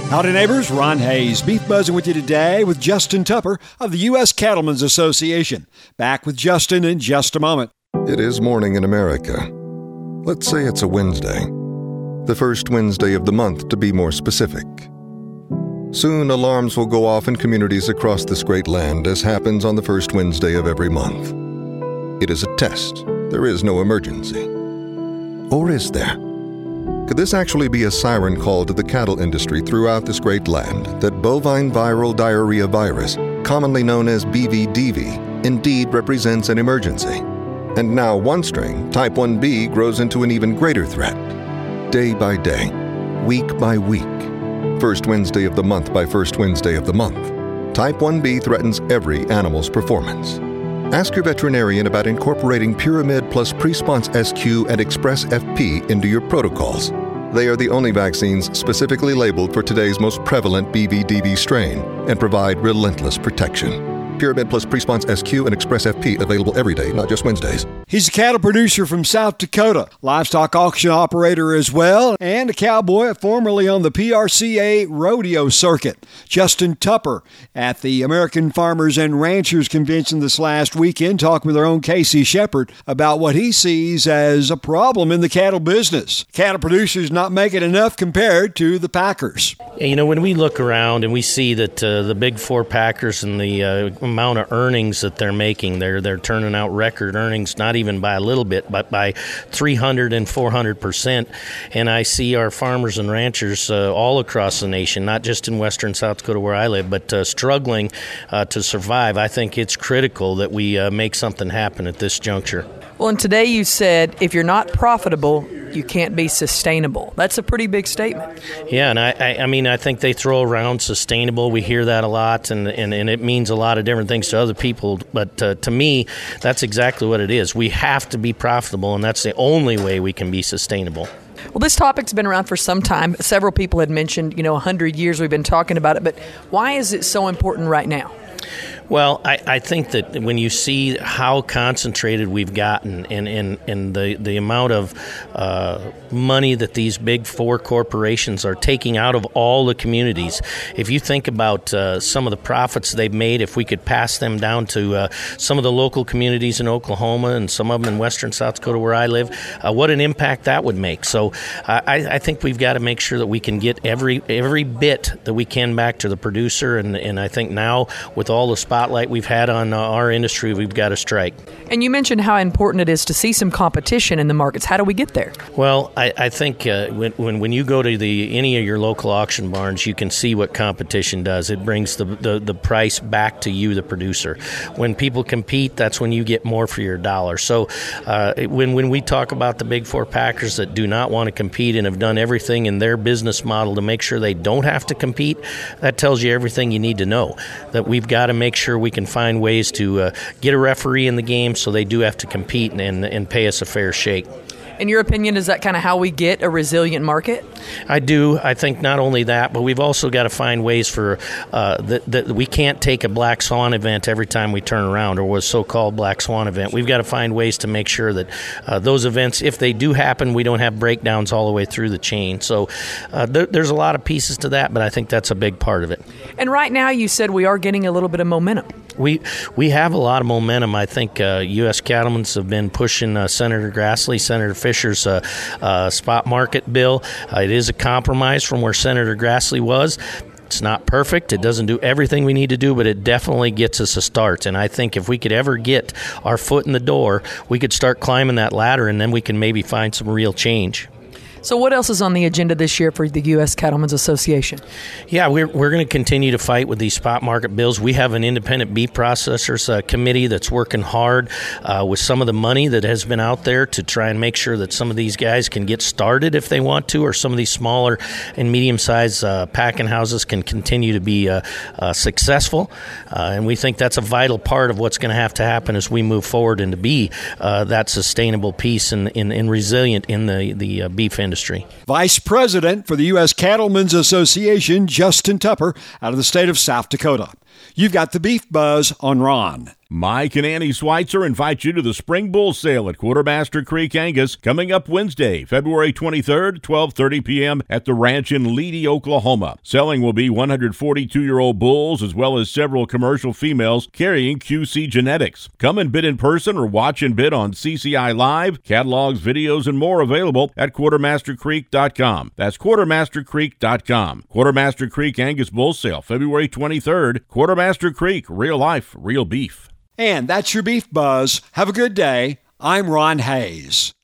Howdy neighbors, Ron Hayes, Beef Buzzing with you today with Justin Tupper of the U.S. Cattlemen's Association. Back with Justin in just a moment. It is morning in America. Let's say it's a Wednesday. The first Wednesday of the month, to be more specific. Soon alarms will go off in communities across this great land, as happens on the first Wednesday of every month. It is a test. There is no emergency. Or is there? Could this actually be a siren call to the cattle industry throughout this great land that bovine viral diarrhea virus, commonly known as BVDV, indeed represents an emergency? And now one strain, Type 1b, grows into an even greater threat. Day by day, week by week, first Wednesday of the month by first Wednesday of the month, Type 1b threatens every animal's performance. Ask your veterinarian about incorporating Pyramid plus Presponse SQ and Express FP into your protocols. They are the only vaccines specifically labeled for today's most prevalent BVDV strain and provide relentless protection. Pyramid plus Presponse SQ and Express FP available every day, not just Wednesdays. He's a cattle producer from South Dakota, livestock auction operator as well, and a cowboy formerly on the PRCA rodeo circuit. Justin Tupper at the American Farmers and Ranchers Convention this last weekend, talking with our own Casey Shepard about what he sees as a problem in the cattle business. Cattle producers not making enough compared to the packers. You know, when we look around and we see that the big four packers and the amount of earnings that they're making, they're turning out record earnings, not even by a little bit, but by 300 and 400%. And I see our farmers and ranchers all across the nation, not just in western South Dakota where I live, but struggling to survive. I think it's critical that we make something happen at this juncture. Well, and today you said if you're not profitable, you can't be sustainable. That's a pretty big statement. Yeah, and I mean, I think they throw around sustainable. We hear that a lot, and it means a lot of different things to other people. But to me, that's exactly what it is. We have to be profitable, and that's the only way we can be sustainable. Well, this topic's been around for some time. Several people had mentioned, 100 years we've been talking about it. But why is it so important right now? Well, I think that when you see how concentrated we've gotten in the amount of money that these big four corporations are taking out of all the communities, if you think about some of the profits they've made, if we could pass them down to some of the local communities in Oklahoma and some of them in western South Dakota where I live, what an impact that would make. So I think we've got to make sure that we can get every bit that we can back to the producer, and I think now with all the spotlight we've had on our industry, we've got to strike. And you mentioned how important it is to see some competition in the markets. How do we get there? Well, I think when you go to any of your local auction barns, you can see what competition does. It brings the price back to you, the producer. When people compete, that's when you get more for your dollar. So when we talk about the big four packers that do not want to compete and have done everything in their business model to make sure they don't have to compete, that tells you everything you need to know. That we've got to make sure we can find ways to get a referee in the game so they do have to compete and pay us a fair shake. In your opinion, is that kind of how we get a resilient market? I do. I think not only that, but we've also got to find ways for that we can't take a black swan event every time we turn around, or was so-called black swan event. We've got to find ways to make sure that those events, if they do happen, we don't have breakdowns all the way through the chain. So there's a lot of pieces to that, but I think that's a big part of it. And right now you said we are getting a little bit of momentum. We have a lot of momentum. I think U.S. Cattlemen's have been pushing Senator Grassley, Senator Fisher's spot market bill. It is a compromise from where Senator Grassley was. It's not perfect. It doesn't do everything we need to do, but it definitely gets us a start. And I think if we could ever get our foot in the door, we could start climbing that ladder, and then we can maybe find some real change. So what else is on the agenda this year for the U.S. Cattlemen's Association? Yeah, we're going to continue to fight with these spot market bills. We have an independent beef processors committee that's working hard with some of the money that has been out there to try and make sure that some of these guys can get started if they want to, or some of these smaller and medium-sized packing houses can continue to be successful. And we think that's a vital part of what's going to happen as we move forward and to be that sustainable piece and resilient in the beef industry. Vice President for the U.S. Cattlemen's Association, Justin Tupper, out of the state of South Dakota. You've got the Beef Buzz on Ron. Mike and Annie Schweitzer invite you to the Spring Bull Sale at Quartermaster Creek Angus coming up Wednesday, February 23rd, 12:30 p.m. at the ranch in Leedy, Oklahoma. Selling will be 142-year-old bulls as well as several commercial females carrying QC genetics. Come and bid in person or watch and bid on CCI Live. Catalogs, videos, and more available at QuartermasterCreek.com. That's QuartermasterCreek.com. Quartermaster Creek Angus Bull Sale, February 23rd. Quartermaster Creek, real life, real beef. And that's your Beef Buzz. Have a good day. I'm Ron Hayes.